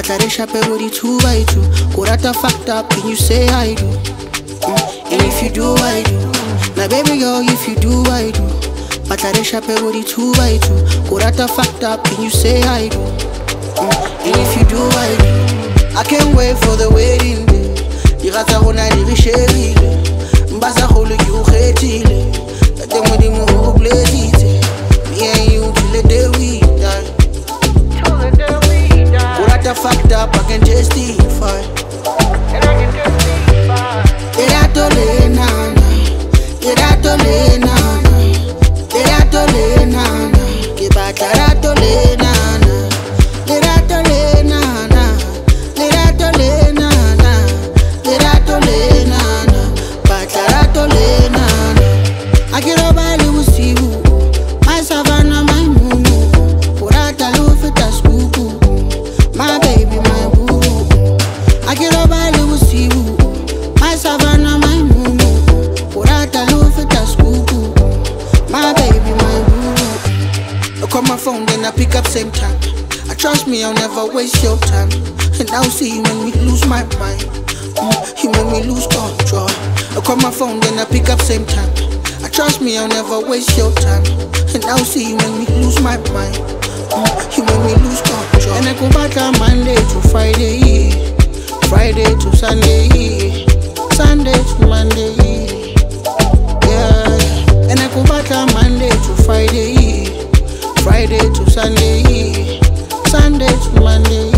Bataresha pe body 2 by 2. Kurata fucked up, can you say I do? And if you do, I do. Now baby girl, if you do, I do. Bataresha pe body 2 by 2. Kurata fucked up, can you say I do? And if you do, I do. I can't wait for the wedding day. Dirata rona di risherile. Mbasa kholo ki o kgethile. Tate modimo o blessitse. Me and you till the day we die. Kurata fucked up, I can testify. And I can testify. Teratole nana, teratole nana, teratole nana, kebatratole nana, teratole nana, teratole nana, teratole nana, batratole nana. Akirobali usiku, my savannah, my mumu, kurata lufita skuku, my baby, my boo. Akirobali usiku, my savannah, my mumu, kurata lufita skuku, my baby, my boo. I call my phone, then I pick up same time. I trust me, I'll never waste your time. And I'll see you when we lose my mind. You make me lose control. I call my phone, then I pick up same time. I trust me, I'll never waste your time. And I'll see you when we lose my mind. You make me lose control. And I go back on Monday to Friday, Friday to Sunday, Sunday to Monday. Yeah. And I go back on Monday to Friday, Friday to Sunday, Sunday to Monday.